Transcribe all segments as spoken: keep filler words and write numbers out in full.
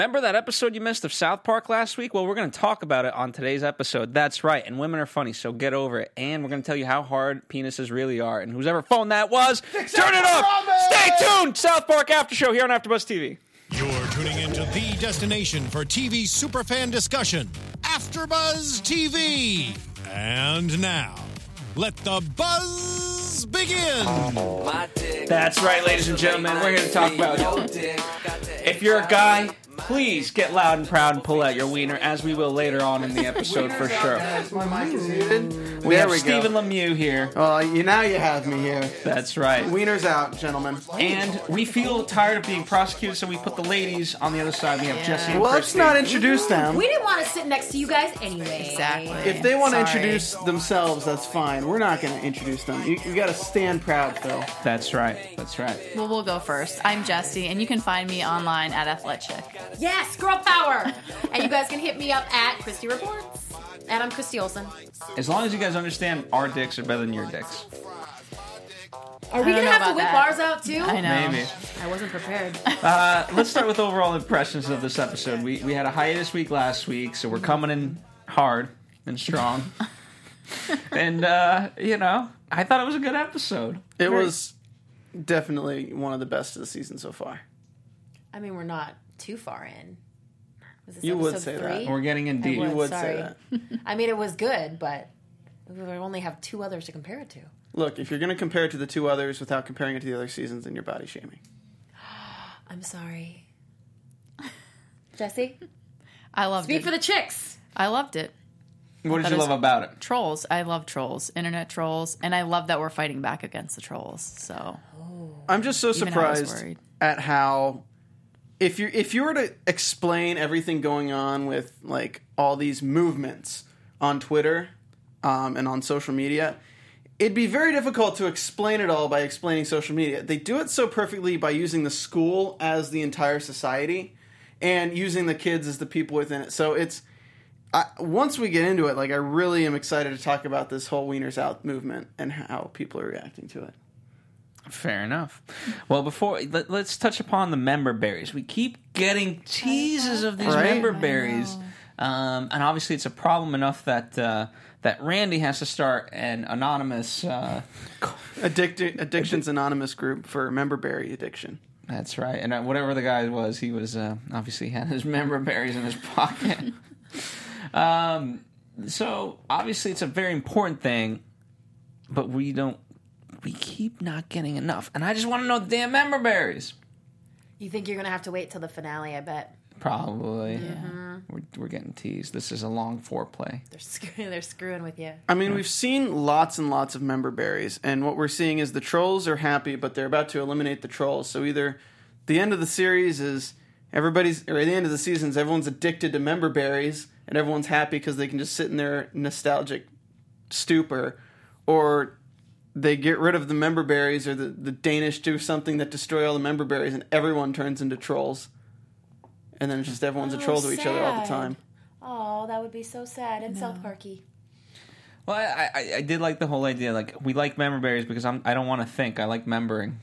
Remember that episode you missed of South Park last week? Well, we're going to talk about it on today's episode. That's right. And women are funny, so get over it. And we're going to tell you how hard penises really are. And whoever phone that was, turn it up! Stay tuned! South Park After Show here on AfterBuzz T V. You're tuning into the destination for T V superfan discussion, AfterBuzz T V. And now, let the buzz begin. That's right, ladies and gentlemen. We're here to talk about if you're a guy, please get loud and proud and pull out your wiener, as we will later on in the episode for sure. My mic is muted. We there have we Stephen go. Lemieux here. Well, you now you have me here. That's right. Wiener's out, gentlemen. And we feel tired of being prosecuted, so we put the ladies on the other side. We have Yeah. Jesse and Well, let's Christy. not introduce them. We didn't want to sit next to you guys anyway. Exactly. If they want to Sorry. introduce themselves, that's fine. We're not going to introduce them. You, you got to stand proud, Phil. That's right. That's right. Well, we'll go first. I'm Jessie, and you can find me online at Athletic. Yes, girl power. And you guys can hit me up at Christy Reports. And I'm Christy Olsen. As long as you guys understand, our dicks are better than your dicks. Are we I going don't to know have to about whip that. ours out too? I know. Maybe. I wasn't prepared. Uh, let's start with overall impressions of this episode. We we had a hiatus week last week, so we're coming in hard and strong. and, uh, you know, I thought it was a good episode. It Very- was definitely one of the best of the season so far. I mean, we're not too far in. Was this You would episode say three? that. We're getting in deep. I You would sorry. say that. I mean, it was good, but we only have two others to compare it to. Look, if you're going to compare it to the two others without comparing it to the other seasons, then you're body shaming. I'm sorry. Jesse? I loved Speak it. for the chicks. I loved it. What did That you is- love about it? Trolls. I love trolls. Internet trolls. And I love that we're fighting back against the trolls. So, I'm just so Even I was surprised worried. at how if you if you were to explain everything going on with like all these movements on Twitter um, and on social media, it'd be very difficult to explain it all by explaining social media. They do it so perfectly by using the school as the entire society and using the kids as the people within it. So it's I, once we get into it, like I really am excited to talk about this whole Wieners Out movement and how people are reacting to it. Fair enough. Well, before let, let's touch upon the member berries. We keep getting teases of these Right? member I berries, um, and obviously it's a problem enough that uh, that Randy has to start an anonymous. Uh, Addict- Addictions Anonymous group for member berry addiction. that's right, and uh, whatever the guy was, he was uh, obviously had his member berries in his pocket. um, so obviously it's a very important thing, but we don't. We keep not getting enough, and I just want to know the damn member berries. You think you're going to have to wait till the finale, I bet. Probably. We're, we're getting teased. This is a long foreplay. They're, screw- they're screwing with you. I mean, we've seen lots and lots of member berries, and what we're seeing is the trolls are happy, but they're about to eliminate the trolls. So either the end of the series is everybody's, or at the end of the seasons, everyone's addicted to member berries, and everyone's happy because they can just sit in their nostalgic stupor, or they get rid of the member berries, or the, the Danish do something that destroy all the member berries, and everyone turns into trolls. And then it's just everyone's a Oh, troll to each other all the sad. time. Oh, that would be so sad and South Parky. Well, I, I, I did like the whole idea. Like, we like member berries because I'm, I don't want to think. I like membering.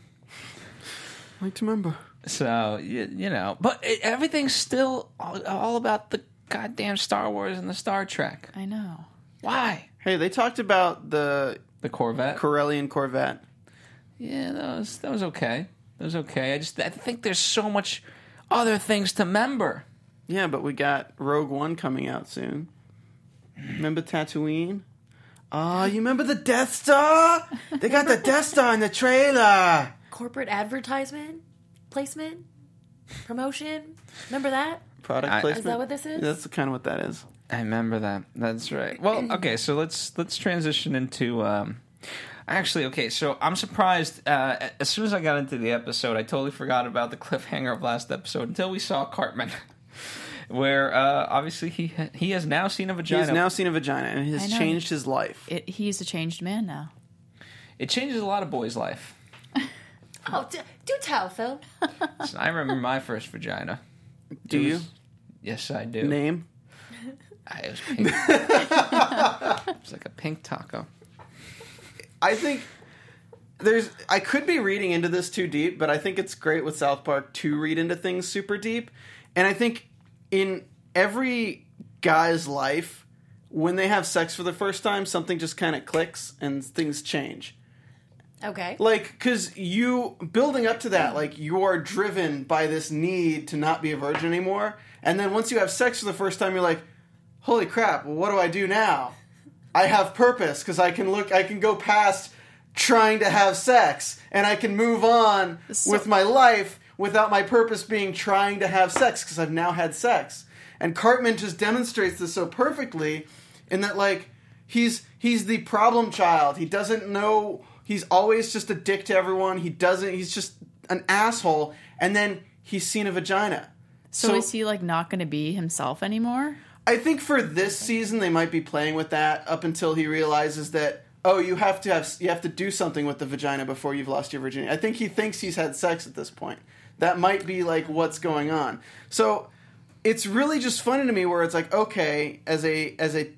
Like to remember. So, you, you know. But it, everything's still all, all about the goddamn Star Wars and the Star Trek. I know. Why? Hey, they talked about the The Corvette? Corellian Corvette. Yeah, that was, that was okay. That was okay. I just I think there's so much other things to member. Yeah, but we got Rogue One coming out soon. Remember Tatooine? Oh, you remember the Death Star? They got the Death Star in the trailer. Corporate advertisement? Placement? Promotion? Remember that? Product I- placement. Is that what this is? That's kind of what that is. I remember that. That's right. Well, okay, so let's let's transition into. Um, actually, okay, so I'm surprised. Uh, as soon as I got into the episode, I totally forgot about the cliffhanger of last episode until we saw Cartman, where uh, obviously he ha- he has now seen a He vagina. has now seen a vagina, and it I has know. changed his life. It, he's a changed man now. It changes a lot of boys' life. Oh, d- do tell, Phil. So I remember my first vagina. Do It you? was- Yes, I do. Name? I, it was pink. It was like a pink taco. I think there's. I could be reading into this too deep, but I think it's great with South Park to read into things super deep. And I think in every guy's life, when they have sex for the first time, something just kind of clicks and things change. Okay. Like, because you, building up to that, like, you are driven by this need to not be a virgin anymore. And then once you have sex for the first time, you're like, holy crap, well, what do I do now? I have purpose, because I can look, I can go past trying to have sex, and I can move on So- with my life without my purpose being trying to have sex, because I've now had sex. And Cartman just demonstrates this so perfectly in that, like, he's he's the problem child. He doesn't know, he's always just a dick to everyone. He doesn't, he's just an asshole. And then he's seen a vagina. So, is he like not going to be himself anymore? I think for this season they might be playing with that up until he realizes that, oh, you have to have you have to do something with the vagina before you've lost your virginity. I think he thinks he's had sex at this point. That might be like what's going on. So it's really just funny to me where it's like, okay, as a as a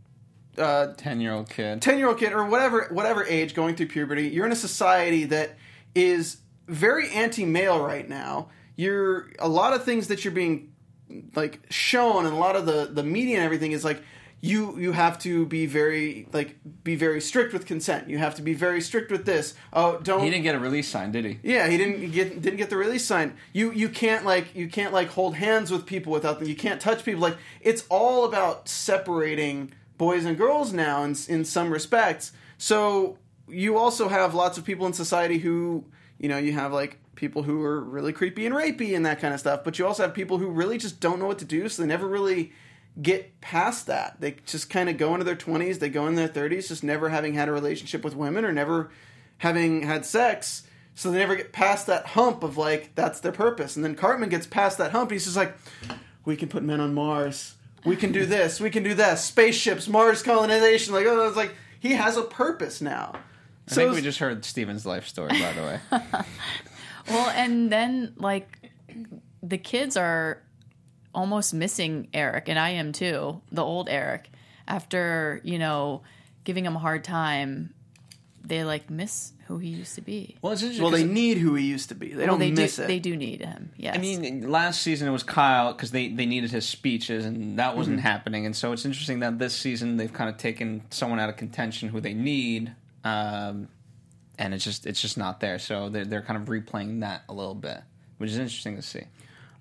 uh, ten-year-old kid. ten-year-old kid or whatever whatever age going through puberty, you're in a society that is very anti-male right now. You're a lot of things that you're being like shown, and a lot of the the media and everything is like you you have to be very like be very strict with consent. You have to be very strict with this. Oh, don't. He didn't get a release sign, did he? Yeah, he didn't get didn't get the release sign. You you can't like you can't like hold hands with people without them. You can't touch people. Like, it's all about separating boys and girls now in in some respects. So you also have lots of people in society who, you know, you have like people who are really creepy and rapey and that kind of stuff, but you also have people who really just don't know what to do, so they never really get past that. They just kind of go into their twenties, they go in their thirties, just never having had a relationship with women or never having had sex, so they never get past that hump of like, that's their purpose. And then Cartman gets past that hump, he's just like, we can put men on Mars, we can do this, we can do that, spaceships, Mars colonization, like, oh, it's like, he has a purpose now. I think we just heard Steven's life story, by the way. Well, and then, like, the kids are almost missing Eric, and I am too, the old Eric. After, you know, giving him a hard time, they, like, miss who he used to be. Well, it's interesting. Well, they 'cause- need who he used to be. They Well, don't they miss do, it. They do need him, yes. I mean, last season it was Kyle because they, they needed his speeches, and that wasn't Mm-hmm. happening. And so it's interesting that this season they've kind of taken someone out of contention who they need, um, and it's just it's just not there. So they're they're kind of replaying that a little bit, which is interesting to see.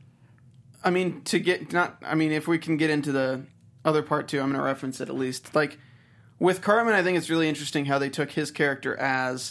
I mean, to get not. I mean, if we can get into the other part too, I'm going to reference it at least. Like with Cartman, I think it's really interesting how they took his character as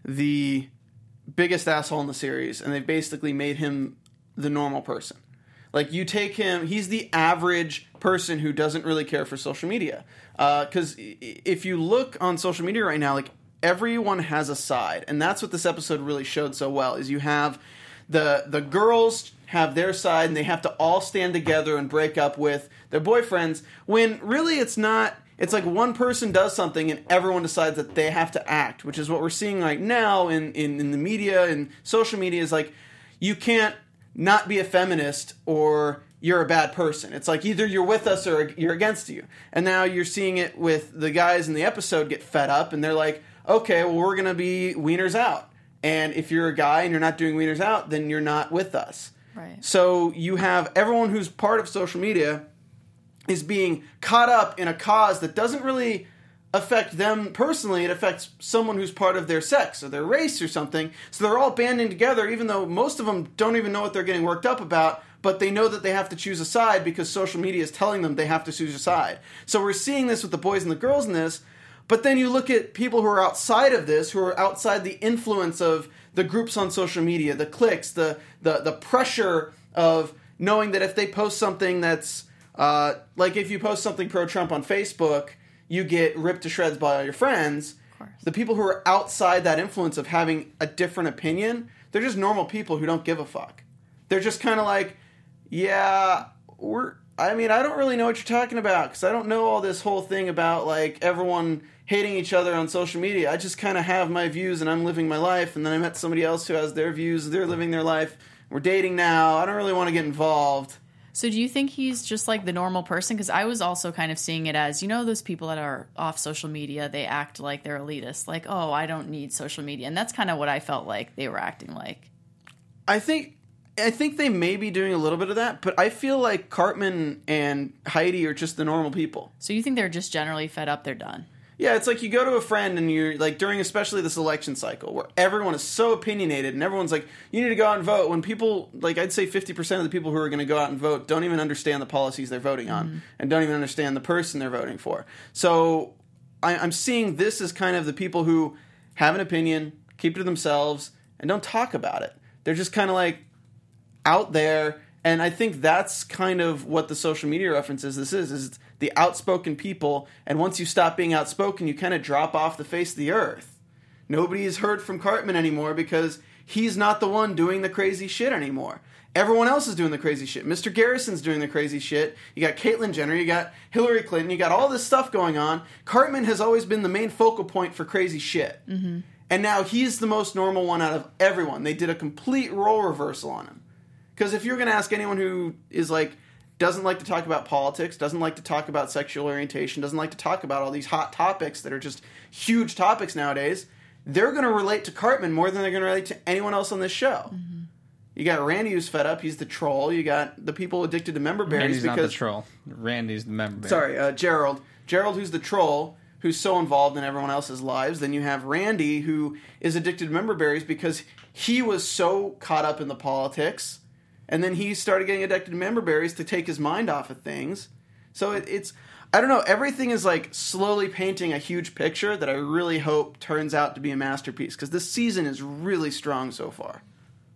the biggest asshole in the series, and they basically made him the normal person. Like, you take him, he's the average person who doesn't really care for social media. Because uh, if you look on social media right now, like, everyone has a side, and that's what this episode really showed so well. Is you have the the girls have their side, and they have to all stand together and break up with their boyfriends. When really, it's not. It's like one person does something and everyone decides that they have to act, which is what we're seeing right now in, in, in the media and social media. Is like, you can't not be a feminist or you're a bad person. It's like either you're with us or you're against you. And now you're seeing it with the guys in the episode get fed up and they're like, okay, well, we're going to be wieners out. And if you're a guy and you're not doing wieners out, then you're not with us. Right. So you have everyone who's part of social media is being caught up in a cause that doesn't really affect them personally. It affects someone who's part of their sex or their race or something. So they're all banding together, even though most of them don't even know what they're getting worked up about, but they know that they have to choose a side because social media is telling them they have to choose a side. So we're seeing this with the boys and the girls in this, but then you look at people who are outside of this, who are outside the influence of the groups on social media, the clicks, the the, the pressure of knowing that if they post something that's Uh, like if you post something pro-Trump on Facebook, you get ripped to shreds by all your friends. Of course. The people who are outside that influence of having a different opinion, they're just normal people who don't give a fuck. They're just kind of like, yeah, we're. I mean, I don't really know what you're talking about because I don't know all this whole thing about like everyone hating each other on social media. I just kind of have my views and I'm living my life, and then I met somebody else who has their views. They're living their life. We're dating now. I don't really want to get involved. So do you think he's just like the normal person? Because I was also kind of seeing it as, you know, those people that are off social media, they act like they're elitist. Like, oh, I don't need social media. And that's kind of what I felt like they were acting like. I think I think they may be doing a little bit of that, but I feel like Cartman and Heidi are just the normal people. So you think they're just generally fed up, they're done? Yeah, it's like you go to a friend and you're like, during especially this election cycle where everyone is so opinionated and everyone's like, you need to go out and vote. When people, like I'd say fifty percent of the people who are going to go out and vote don't even understand the policies they're voting on mm-hmm. and don't even understand the person they're voting for. So I, I'm seeing this as kind of the people who have an opinion, keep it to themselves, and don't talk about it. They're just kind of like out there, and I think that's kind of what the social media references this is, is the outspoken people, and once you stop being outspoken, you kind of drop off the face of the earth. Nobody has heard from Cartman anymore because he's not the one doing the crazy shit anymore. Everyone else is doing the crazy shit. Mister Garrison's doing the crazy shit. You got Caitlyn Jenner, you got Hillary Clinton, you got all this stuff going on. Cartman has always been the main focal point for crazy shit. Mm-hmm. And now he's the most normal one out of everyone. They did a complete role reversal on him. Because if you're going to ask anyone who is like, doesn't like to talk about politics, doesn't like to talk about sexual orientation, doesn't like to talk about all these hot topics that are just huge topics nowadays, they're going to relate to Cartman more than they're going to relate to anyone else on this show. Mm-hmm. You got Randy who's fed up, he's the troll. You got the people addicted to member berries. Randy's because, not the troll. Randy's the member berry. Sorry, uh, Gerald. Gerald who's the troll, who's so involved in everyone else's lives. Then you have Randy who is addicted to member berries because he was so caught up in the politics. And then he started getting addicted to member berries to take his mind off of things. So it, it's, I don't know, everything is like slowly painting a huge picture that I really hope turns out to be a masterpiece. Because this season is really strong so far.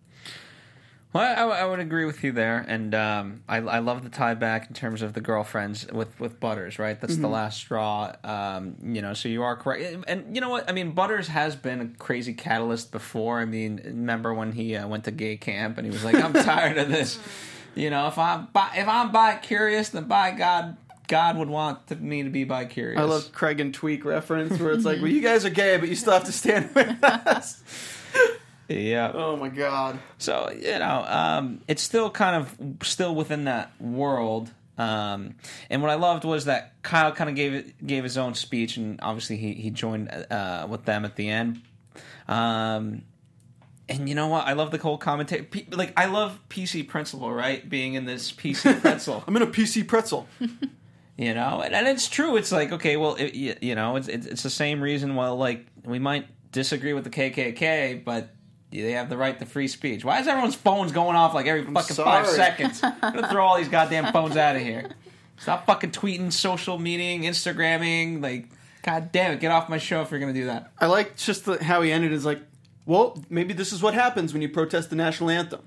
Well, I, I would agree with you there, and um, I, I love the tie back in terms of the girlfriends with, with Butters, right? That's mm-hmm. the last straw, um, you know, so you are correct. And you know what? I mean, Butters has been a crazy catalyst before. I mean, remember when he uh, went to gay camp and he was like, I'm tired of this. You know, if I'm, bi- if I'm bi-curious, then by God, God would want to, me to be bi-curious. I love Craig and Tweak reference where it's like, well, you guys are gay, but you still have to stand with us. Yeah. Oh my God. So, you know, um, it's still kind of still within that world. Um, and what I loved was that Kyle kind of gave it, gave his own speech, and obviously he he joined uh, with them at the end. Um, and you know what? I love the whole commentary. P- like I love P C Principal, right? Being in this P C pretzel. I'm in a P C pretzel. You know, and, and it's true. It's like, okay, well, it, you, you know, it's, it's it's the same reason. Well, like we might disagree with the K K K, but they have the right to free speech. Why is everyone's phones going off like every I'm fucking sorry. five seconds? I'm gonna throw all these goddamn phones out of here. Stop fucking tweeting, social meeting, Instagramming. Like, god damn it, get off my show if you're gonna do that. I like just the, how he ended is like, well, maybe this is what happens when you protest the national anthem.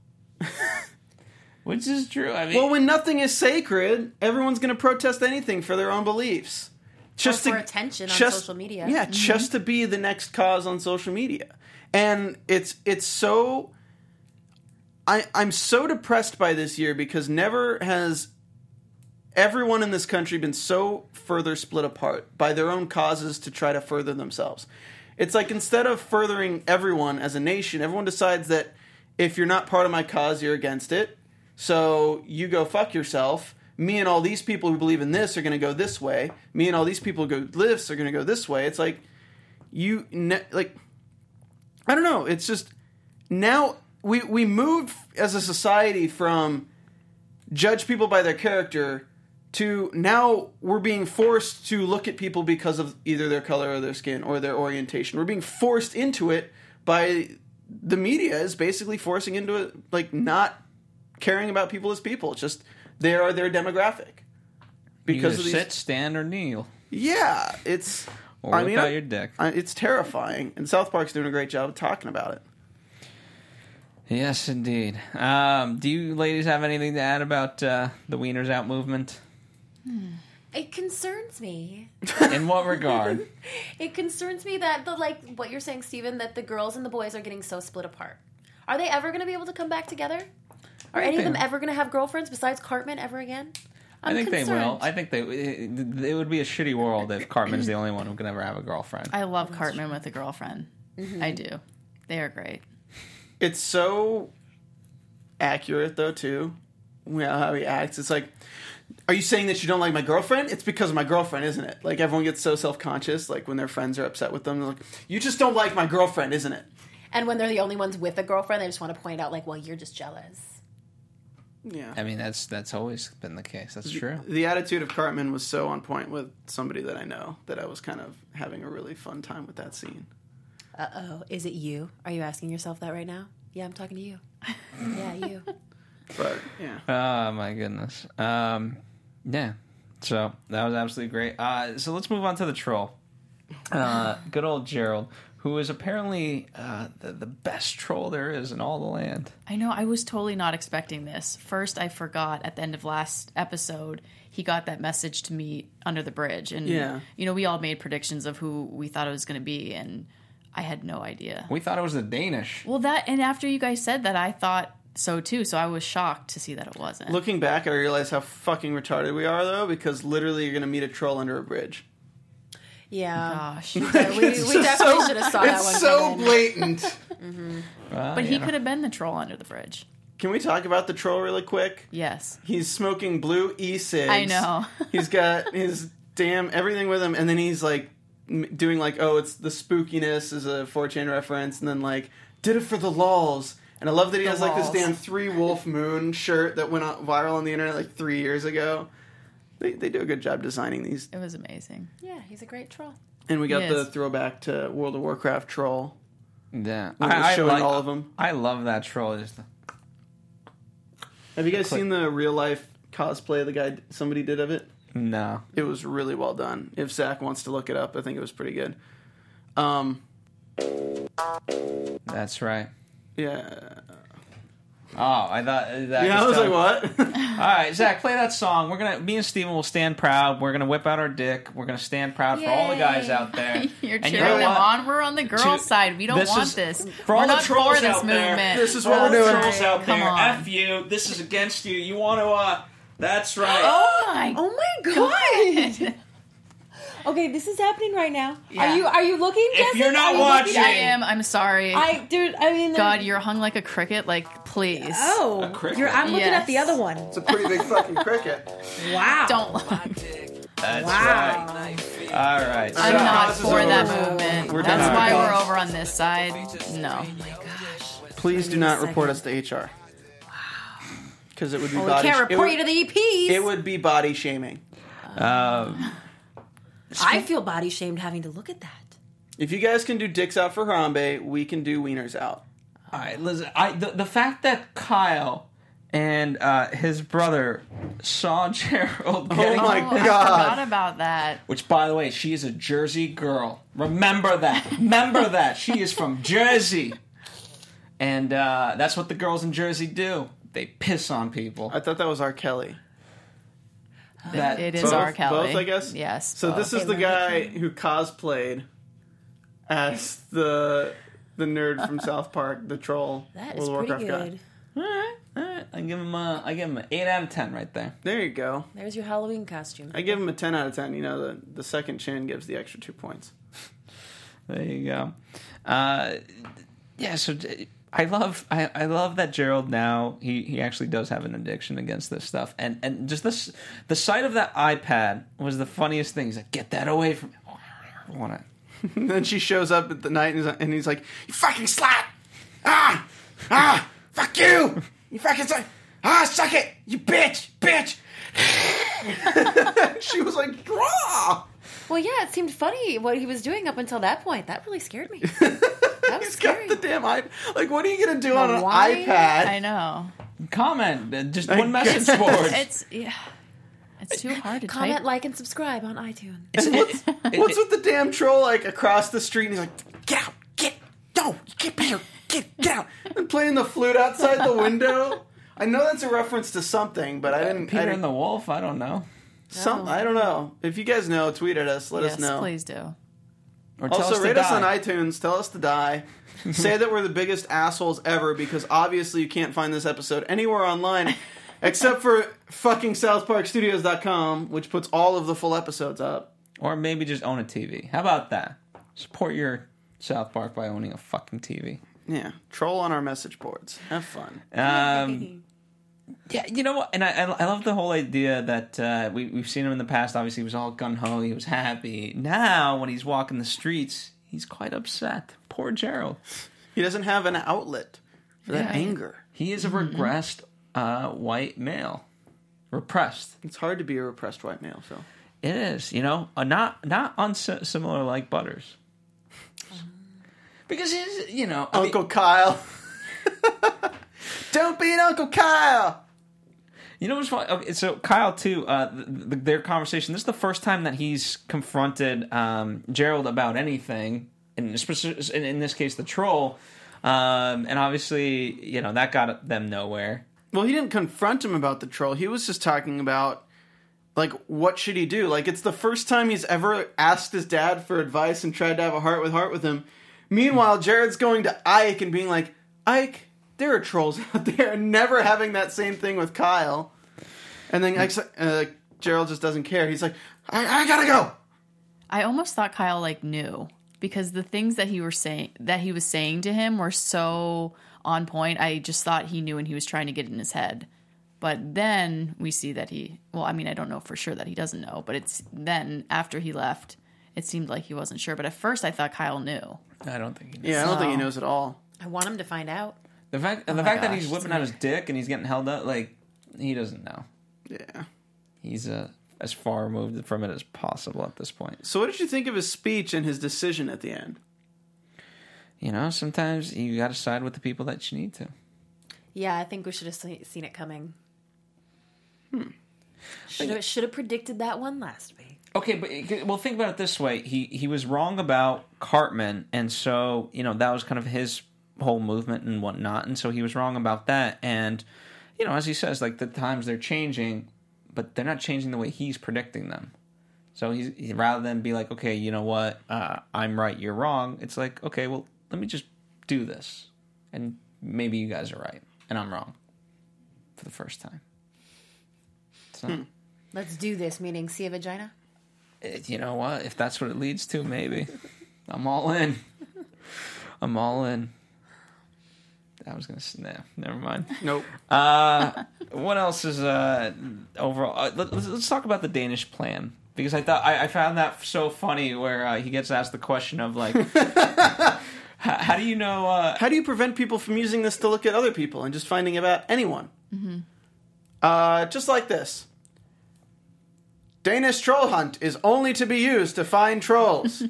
Which is true. I mean, well, when nothing is sacred, everyone's going to protest anything for their own beliefs. Just or for to, attention on just, social media. Yeah, mm-hmm. just to be the next cause on social media. And it's it's so... I, I'm so depressed by this year because never has everyone in this country been so further split apart by their own causes to try to further themselves. It's like instead of furthering everyone as a nation, everyone decides that if you're not part of my cause, you're against it. So you go fuck yourself. Me and all these people who believe in this are going to go this way. Me and all these people who go this are going to go this way. It's like you ne- like I don't know. It's just now we we moved as a society from judge people by their character to now we're being forced to look at people because of either their color or their skin or their orientation. We're being forced into it by the media is basically forcing into it, like not caring about people as people. It's just they are their demographic because of these... sit, stand, or kneel. Yeah, it's. Or I whip mean, out I, your dick. I, it's terrifying, and South Park's doing a great job of talking about it. Yes, indeed. Um, do you ladies have anything to add about uh, the Wieners Out movement? Hmm. It concerns me. In what regard? It concerns me that the like what you're saying, Steven, that the girls and the boys are getting so split apart. Are they ever going to be able to come back together? Are any of them ever going to have girlfriends besides Cartman ever again? I'm I think concerned. they will. I think they. It, it would be a shitty world if Cartman's the only one who can ever have a girlfriend. I love Cartman with a girlfriend. Mm-hmm. I do. They are great. It's so accurate, though, too. Yeah, how he acts. It's like, are you saying that you don't like my girlfriend? It's because of my girlfriend, isn't it? Like, everyone gets so self-conscious, like, when their friends are upset with them. They're like, you just don't like my girlfriend, isn't it? And when they're the only ones with a girlfriend, they just want to point out, like, well, you're just jealous. Yeah. I mean, that's that's always been the case. That's true. The attitude of Cartman was so on point with somebody that I know that I was kind of having a really fun time with that scene. Uh-oh. Is it you? Are you asking yourself that right now? Yeah, I'm talking to you. Yeah, you. But, yeah. Oh, my goodness. Um, yeah. So, that was absolutely great. Uh, so, let's move on to the troll. Uh, good old Gerald, who is apparently uh, the, the best troll there is in all the land. I know, I was totally not expecting this. First, I forgot at the end of last episode, he got that message to meet under the bridge. And, Yeah. you know, we all made predictions of who we thought it was going to be, and I had no idea. We thought it was the Danish. Well, that, and after you guys said that, I thought so too, so I was shocked to see that it wasn't. Looking back, I realize how fucking retarded we are, though, because literally you're going to meet a troll under a bridge. Yeah. Gosh. we we definitely so, should have saw that it's one so coming. blatant. Well, But you he know. could have been the troll under the bridge. Can we talk about the troll really quick? Yes. He's smoking blue e-cigs. I know. He's got his damn everything with him, and then he's like m- doing like, oh, it's the spookiness is a four chan reference, and then like did it for the lulz. And I love that he The has like this lulz. damn Three Wolf Moon shirt that went out viral on the internet like three years ago. They they do a good job designing these. It was amazing. Yeah, he's a great troll. And we got He the is. throwback to World of Warcraft troll. Yeah. When it was I, I showing like all of them. I love that troll. Just the, Have you guys seen the real life cosplay the guy somebody did of it? no. It was really well done. If Zach wants to look it up, I think it was pretty good. Um, That's right. yeah. Oh, I thought that. Yeah, I was like, what? All right, Zach, play that song. We're gonna, me and Steven will stand proud. We're gonna whip out our dick. We're gonna stand proud for all the guys Yay. out there. You're And you cheering know them what? on. We're on the girls' To- side. We don't this want is- this. for all we're the not trolls for this out there, movement. This is For what all we're the doing. trolls out Come there, on. F you. This is against you. You want to? uh That's right. Oh my Oh my god! Okay, this is happening right now. Yeah. Are you are you looking? If Jessica? you're not Are you watching- looking? I am. I'm sorry. I dude, I mean, God, you're hung like a cricket. Like, please. oh, A cricket? you're, I'm looking Yes. at the other one. It's a pretty big fucking cricket. Wow. Don't. That's Wow. right. All right. I'm so- not this is for over. that movement. We're That's done. why Okay. we're over on this side. No. Please do Wait a not second. report us to H R. Because it would be Well, we body. can't sh- report it you would, to the E Ps. It would be body shaming. Um, I feel body shamed having to look at that. If you guys can do dicks out for Harambe, we can do wieners out. all right, listen. I the, the fact that Kyle and uh, his brother saw Gerald getting, my Oh, I God. forgot about that. which, by the way, she is a Jersey girl. Remember that. Remember that. She is from Jersey, and uh, that's what the girls in Jersey do. They piss on people. I thought that was R. Kelly. That It is Both- R. Kelly. both, I guess? Yes. So both. this is Okay, the let guy who cosplayed as the the nerd from South Park, the troll. That World is of pretty Warcraft good. All right, all right. I give him a, I give him an eight out of ten right there. Guy. There you go. There's your Halloween costume. I give him a ten out of ten. You know, the the second chin gives the extra two points. There you go. Uh, yeah, so uh, I love I, I love that Gerald now he, he actually does have an addiction against this stuff, and and just this the sight of that iPad was the funniest thing. He's like, get that away from me. I want it. And then she shows up at the night and he's, and he's like, "You fucking slut! Ah, ah, fuck you! You fucking slut! Ah, suck it, you bitch, bitch!" She was like, "Raw." Well, yeah, it seemed funny what he was doing up until that point. That really scared me. That was He's got scary. the damn iPad. Like, what are you gonna do on an why? iPad? I know. Comment uh, just I one message guess. board. It's yeah. It's too hard to Comment, type. like, and subscribe on iTunes. What's, what's with the damn troll like across the street? And he's like, "Get out! Get no! You can't be here! Get get out!" And playing the flute outside the window. I know that's a reference to something, but I didn't. I Peter didn't and the Wolf. I don't know. some, I don't know. If you guys know, tweet at us. Let yes, us know. please do. Or tell Also, us to rate us on die. iTunes. Tell us to die. Say that we're the biggest assholes ever, because obviously you can't find this episode anywhere online except for fucking south park studios dot com, which puts all of the full episodes up. Or maybe just own a T V. How about that? Support your South Park by owning a fucking T V. Yeah. Troll on our message boards. Have fun. Um, yeah, you know what? And I, I, I love the whole idea that uh, we, we've seen him in the past. Obviously, he was all gung-ho. He was happy. Now, when he's walking the streets, he's quite upset. Poor Gerald. He doesn't have an outlet for that Yeah. anger. He is a regressed uh, white male. Repressed. It's hard to be a repressed white male, Phil. It is, you know, uh, not not unsimilar like Butters. Because he's, you know, I Uncle mean, Kyle. Don't be an Uncle Kyle. you know what's funny? Okay, so Kyle too. Uh, th th their conversation. This is the first time that he's confronted um, Gerald about anything, in, in in this case, the troll. Um, and obviously, you know, that got them nowhere. Well, he didn't confront him about the troll. He was just talking about, like, what should he do? Like, it's the first time he's ever asked his dad for advice and tried to have a heart with heart with him. Meanwhile, Jared's going to Ike and being like, Ike, there are trolls out there, and never having that same thing with Kyle. And then Ike's, uh, Gerald just doesn't care. He's like, I, I gotta go. I almost thought Kyle like knew, because the things that he were saying that he was saying to him were so on point. I just thought he knew and he was trying to get it in his head. But then we see that he, well, I mean, I don't know for sure that he doesn't know, but it's then after he left, it seemed like he wasn't sure. But at first I thought Kyle knew. I don't think he knows. Yeah, I don't think he So- knows at all. I want him to find out. The fact, the my fact that gosh, he's whipping out his dick and he's getting held up, like, he doesn't know. Yeah. He's uh, as far removed from it as possible at this point. So what did you think of his speech and his decision at the end? You know, sometimes you got to side with the people that you need to. Yeah, I think we should have se- seen it coming. Hmm. Should have should have predicted that one last week. Okay, but well, think about it this way: he he was wrong about Cartman, and so you know that was kind of his whole movement and whatnot, and so he was wrong about that. And you know, as he says, like the times they're changing, but they're not changing the way he's predicting them. So he's he, rather than be like, okay, you know what, uh, I'm right, you're wrong. It's like, okay, well, let me just do this, and maybe you guys are right, and I'm wrong for the first time. So. Hmm. Let's do this, meaning see a vagina? It, you know what? If that's what it leads to, maybe. I'm all in. I'm all in. I was going to... Nah, never mind. Nope. Uh, what else is uh, overall... Uh, let, let's, let's talk about the Danish plan. Because I thought I, I found that so funny where uh, he gets asked the question of, like... how, how do you know... Uh, How do you prevent people from using this to look at other people and just finding about anyone? Mm-hmm. Uh, just like this. Danish troll hunt is only to be used to find trolls.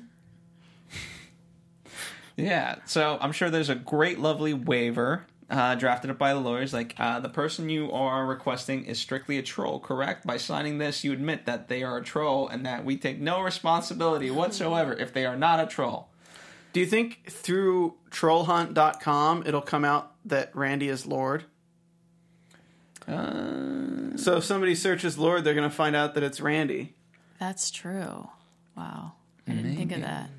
Yeah, so I'm sure there's a great, lovely waiver uh, drafted up by the lawyers. Like, uh, the person you are requesting is strictly a troll, correct? By signing this, you admit that they are a troll and that we take no responsibility whatsoever if they are not a troll. Do you think through troll hunt dot com it'll come out that Randy is Lord? Uh, So if somebody searches Lord, they're going to find out that it's Randy. That's true. Wow. I didn't think of that.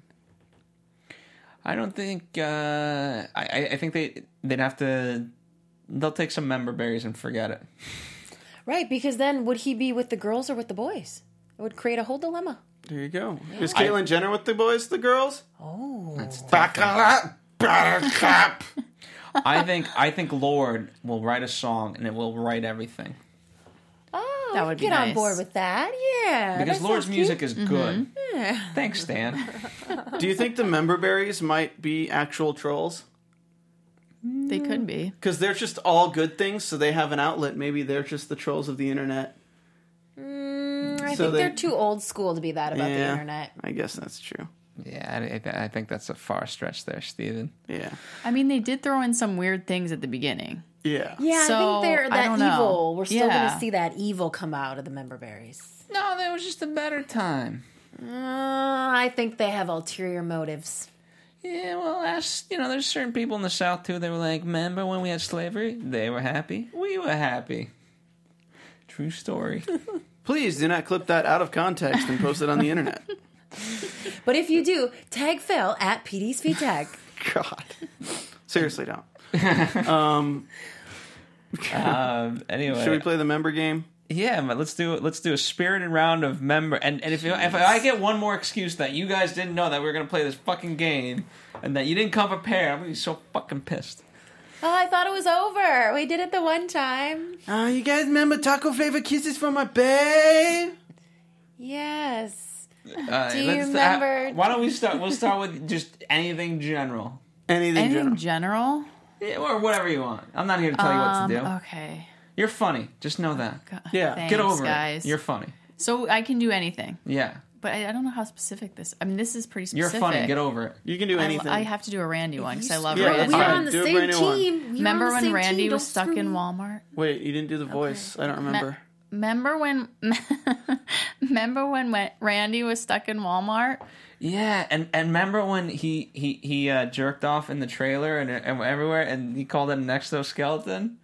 I don't think... Uh, I, I think they, they'd have to... They'll take some member berries and forget it. Right, because then would he be with the girls or with the boys? It would create a whole dilemma. There you go. Is Caitlyn Jenner with the boys, the girls? Oh. Baccarat, buttercup. I think I think Lord will write a song and it will write everything. Oh, That would be get on nice. board with that. Yeah. Because that Lord's sounds music cute. is good. Thanks, Stan. Do you think the member berries might be actual trolls? They could be. Because they're just all good things, so they have an outlet. Maybe they're just the trolls of the internet. Mm, I So think they- they, are too old school to be that about the Yeah, internet. I guess that's true. Yeah, I, I think that's a far stretch there, Steven. Yeah. I mean, they did throw in some weird things at the beginning. Yeah. Yeah, So, I think they're I that don't know. evil. We're still Yeah. going to see that evil come out of the member berries. No, that was just a better time. Uh, I think they have ulterior motives. Yeah, well, ask, you know, there's certain people in the South, too, they were like, remember when we had slavery? They were happy. We were happy. True story. Please do not clip that out of context and post it on the internet. But if you do, tag Phil at P D's Feed Tag. God. Seriously, don't. Um, um, anyway. should we play the member game? Yeah, but let's do let's do a spirited round of member. And, and if, if I get one more excuse that you guys didn't know that we were going to play this fucking game and that you didn't come prepared, I'm going to be so fucking pissed. Oh, I thought it was over. We did it the one time. Uh, you guys remember taco flavor kisses from my babe? Yes. Uh, Do you let's- remember- Uh, why don't we start? We'll start with just anything general. Anything, Anything general. general? Yeah, or whatever you want. I'm not here to tell you what to do. Um, okay. You're funny. Just know that. God, Yeah. thanks, Get over guys. it. You're funny. So I can do anything, Yeah. but I, I don't know how specific this. I mean, this is pretty You're specific. funny. Get over it. You can do I, anything. I have to do a Randy one because I love Yeah, Randy. we are Alright, on the do a same brand new one. team. We are on Remember the when same Randy team. was Don't stuck screw in me. Walmart? Wait, you didn't do the voice. I don't remember. Remember when? Remember when when Randy was stuck in Walmart? Yeah, and, and remember when he he he uh, jerked off in the trailer and, and everywhere, and he called it an exoskeleton.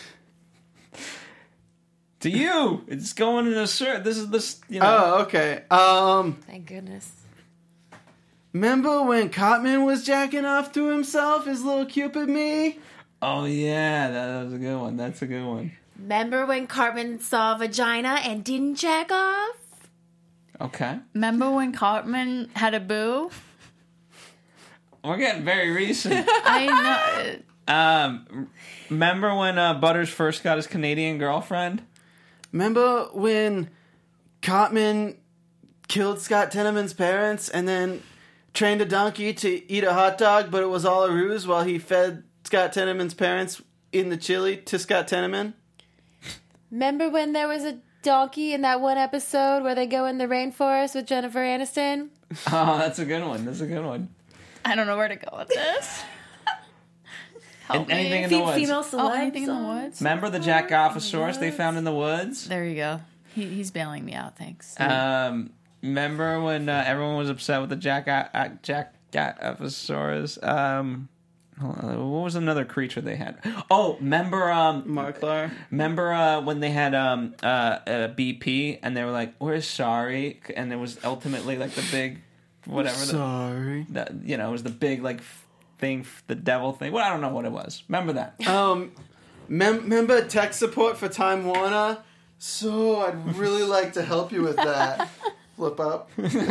To you, it's going in a shirt. This is this. You know. Oh, okay. Um, Thank goodness. remember when Cartman was jacking off to himself, his little Cupid me? Oh yeah, that, that was a good one. That's a good one. Remember when Cartman saw vagina and didn't jack off? Okay, Remember when Cartman had a boo? we're getting very recent. I know. um, remember when uh, Butters first got his Canadian girlfriend? Remember when Cartman killed Scott Tenorman's parents and then trained a donkey to eat a hot dog, but it was all a ruse while he fed Scott Tenorman's parents in the chili to Scott Tenorman? Remember when there was a donkey in that one episode where they go in the rainforest with Jennifer Aniston? Oh, that's a good one. That's a good one. I don't know where to go with this. Help And anything me. in the Fe- woods. female celebs. Oh, anything in the on- woods? Remember the Jackofosaurus they found in the woods? There you go. He, he's bailing me out. Thanks. Um, remember when uh, everyone was upset with the Jack uh, Jackofosaurus? Um, hold on, what was another creature they had? Oh, remember um, Marklar. remember uh, when they had um, uh, uh, B P and they were like, "We're sorry," and it was ultimately like the big whatever. The, Sorry. the, you know, it was the big like f- thing, the devil thing. Well, I don't know what it was. Remember that? Um, mem- remember tech support for Time Warner? So I'd really like to help you with that. Flip up.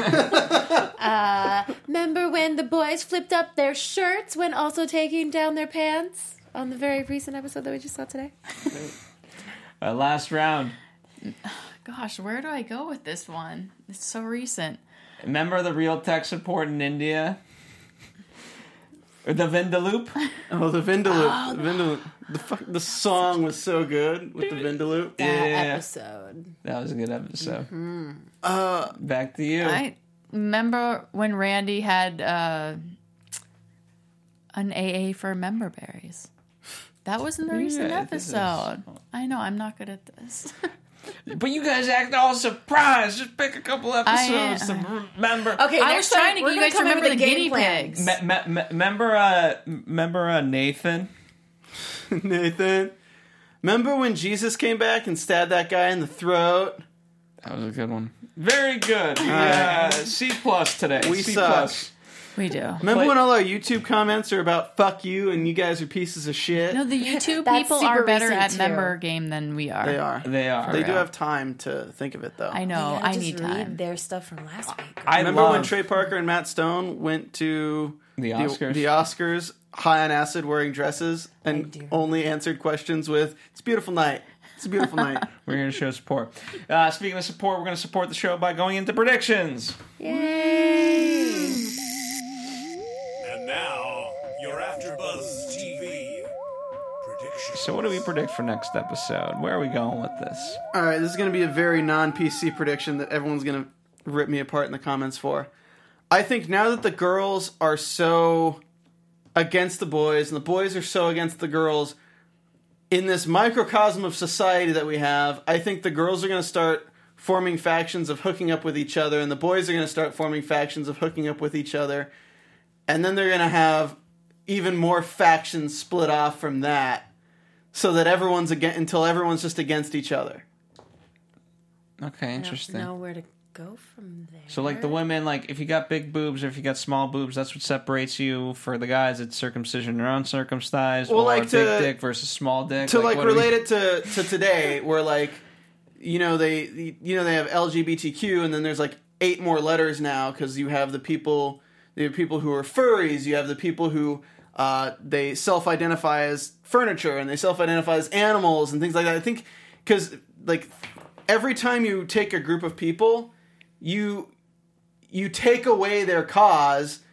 Remember when the boys flipped up their shirts when also taking down their pants on the very recent episode that we just saw today? Uh, last round. Gosh, where do I go with this one? It's so recent. Remember the real tech support in India? Or the Vindaloop? Oh, the Vindaloop. The Vindaloop. The, fuck, the song was so good with the Vindaloop. That Yeah. episode. That was a good episode. Uh, Back to you. I remember when Randy had uh, an A A for member berries. That was in the recent Yeah, this is- episode. I know, I'm not good at this. But you guys act all surprised. Just pick a couple episodes to remember. Okay, I next was trying time, to we're get you gonna guys to come in remember with the a game guinea plan. pigs. Me- me- me- remember, uh, remember uh, Nathan? Nathan. Remember when Jesus came back and stabbed that guy in the throat? That was a good one. Very good. Uh, C plus today. We C suck. plus. We do. Remember But- when all our YouTube comments are about fuck you and you guys are pieces of shit? No, the YouTube That's people super are better recent, at too. member game than we are. They are. They are. They do real. have time to think of it, though. I know. gotta I just need read time. their stuff from last week. I Remember love when Trey Parker and Matt Stone went to The Oscars? the, Oscars high on acid wearing dresses and do. only answered questions with, it's a beautiful night. It's a beautiful night. We're going to show support. Uh, speaking of support, we're going to support the show by going into predictions. And now, your AfterBuzz T V predictions. So what do we predict for next episode? Where are we going with this? All right, this is going to be a very non-P C prediction that everyone's going to rip me apart in the comments for. I think now that the girls are so against the boys and the boys are so against the girls, in this microcosm of society that we have, I think the girls are going to start forming factions of hooking up with each other, and the boys are going to start forming factions of hooking up with each other, and then they're going to have even more factions split off from that, so that everyone's against, until everyone's just against each other. Okay, I interesting. don't know where to go from there. So, like the women, like if you got big boobs or if you got small boobs, that's what separates you. For the guys, it's circumcision or uncircumcised, Well, or like big to- dick versus small dick. To like what do we- relate it to, to today, where like you know they you know they have L G B T Q, and then there's like eight more letters now because you have the people the people who are furries, you have the people who uh, they self-identify as furniture and they self-identify as animals and things like that. I think because like every time you take a group of people, you you take away their cause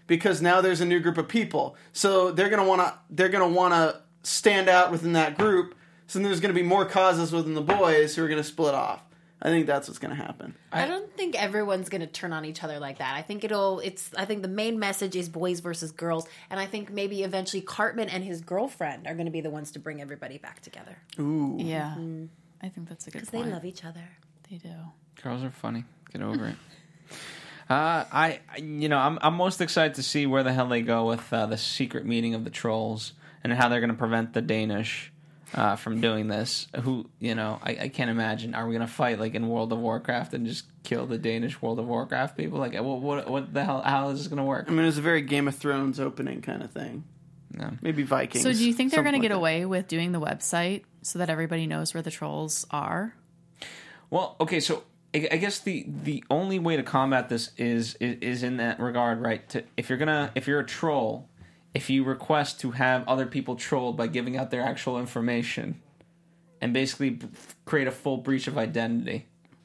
because now there's a new group of people. So they're gonna wanna they're gonna wanna stand out within that group. So there's gonna be more causes within the boys who are gonna split off. I think that's what's going to happen. I don't think everyone's going to turn on each other like that. I think it'll. It's. I think the main message is boys versus girls, and I think maybe eventually Cartman and his girlfriend are going to be the ones to bring everybody back together. Ooh, Yeah, I think that's a good Because point. they love each other. They do. Girls are funny. Get over it. Uh, I, I- you know, I'm I'm most excited to see where the hell they go with uh, the secret meeting of the trolls and how they're going to prevent the Danish uh, from doing this. Who, you know, I, I can't imagine. Are we going to fight like in World of Warcraft and just kill the Danish World of Warcraft people? Like, what what, what the hell? How is this going to work? I mean, it's a very Game of Thrones opening kind of thing. No. Maybe Vikings. So do you think they're going to something get like away with doing the website so that everybody knows where the trolls are? Well, okay, so I I guess the, the only way to combat this is, is is in that regard, right? To, if you're gonna if you're a troll, if you request to have other people trolled by giving out their actual information, and basically b- create a full breach of identity,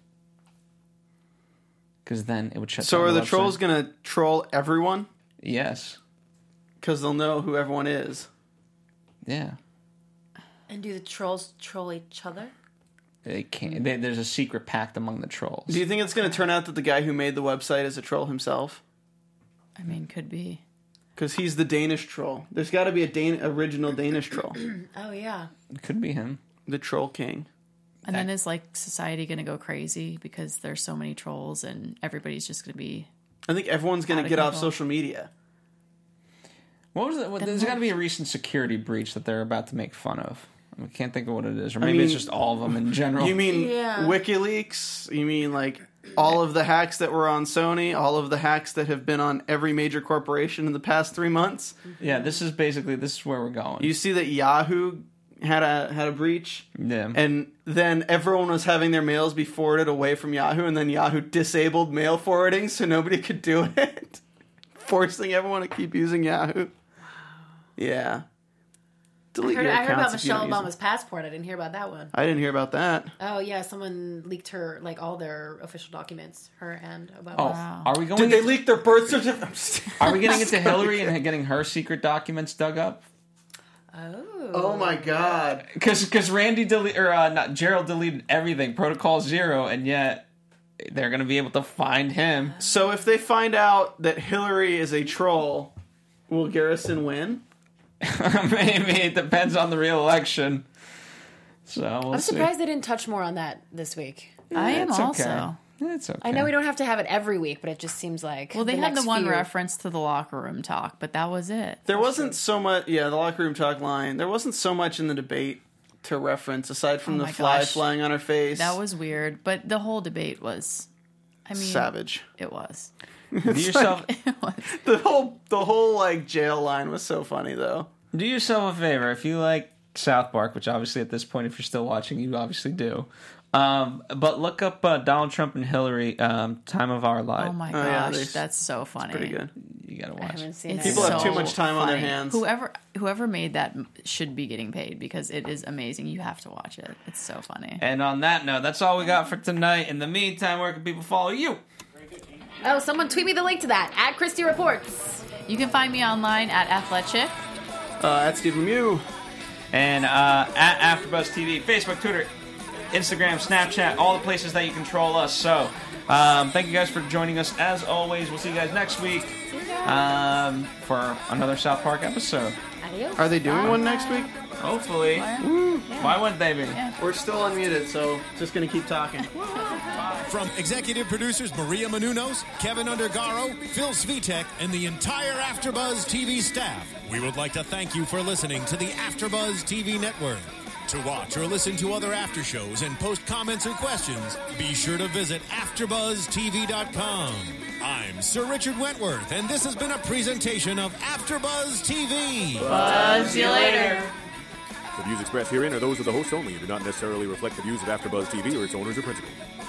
because then it would shut. that? So down are the website. trolls going to troll everyone? Yes. Because they'll know who everyone is. Yeah. And do the trolls troll each other? They can't. They, there's a secret pact among the trolls. Do you think it's going to turn out that the guy who made the website is a troll himself? I mean, could be. Because he's the Danish troll. There's got to be a Dan- original Danish troll. Oh yeah. It could be him. The Troll King. And then is like society going to go crazy because there's so many trolls and everybody's just going to be. I think everyone's going Out to of get off control. social media. What was it? What, there's got to be a recent security breach that they're about to make fun of. I can't think of what it is, or maybe mean, it's just all of them in general. You mean Yeah. WikiLeaks? You mean like all of the hacks that were on Sony? All of the hacks that have been on every major corporation in the past three months? Yeah, this is basically this is where we're going. You see that Yahoo had a had a breach, yeah, and then everyone was having their mails be forwarded away from Yahoo, and then Yahoo disabled mail forwarding so nobody could do it, forcing everyone to keep using Yahoo. Yeah. I Delete heard, your I heard about accounts if you Michelle don't use Obama's passport. I didn't hear about that one. them. I didn't hear about that. Oh yeah, someone leaked her like all their official documents. Her and Obama. Oh, Wow. are we going? Did they into- leak their birth certificate? Are we getting into Hillary and getting her secret documents dug up? Oh. Oh my god. Because because Randy dele- or uh, not Gerald deleted everything, Protocol Zero, and yet they're going to be able to find him. So if they find out that Hillary is a troll, will Garrison win? Maybe it depends on the real election. So we'll I'm see. surprised they didn't touch more on that this week. I am It's also. okay. It's okay. I know we don't have to have it every week, but it just seems like Well, they the had the next one few- reference to the locker room talk, but that was it. There wasn't so much, yeah, the locker room talk line. There wasn't so much in the debate to reference aside from Oh the my fly gosh. flying on her face. That was weird, but the whole debate was. I mean, savage. It was. Do yourself It was. The whole the whole like jail line was so funny though. do yourself a favor if you like South Park, which obviously at this point, if you're still watching, you obviously do. Um, but look up uh, Donald Trump and Hillary, um, "Time of Our Life." Oh my Oh, yeah, gosh, they- that's so funny. Pretty good. You gotta I watch. haven't it. seen It's it. People have so too much time on their funny. hands. Whoever whoever made that should be getting paid because it is amazing. You have to watch it. It's so funny. And on that note, that's all we got for tonight. In the meantime, where can people follow you? Oh, someone tweet me the link to that at Christy Reports. You can find me online at Athletic. Uh, at Steve Lemieux. And uh, at AfterBuzz T V, Facebook, Twitter, Instagram, Snapchat, all the places that you control us. So, um, thank you guys for joining us. As always, we'll see you guys next week um, for another South Park episode. Adios. Are they doing one next week? Hopefully. Why wouldn't they be? We're still unmuted, so just gonna keep talking. From executive producers Maria Menounos, Kevin Undergaro, Phil Svitek, and the entire AfterBuzz T V staff, we would like to thank you for listening to the AfterBuzz T V network. To watch or listen to other after shows and post comments or questions, be sure to visit after buzz T V dot com. I'm Sir Richard Wentworth, and this has been a presentation of AfterBuzz T V. Buzz you later. The views expressed herein are those of the host only and do not necessarily reflect the views of AfterBuzz T V or its owners or principals.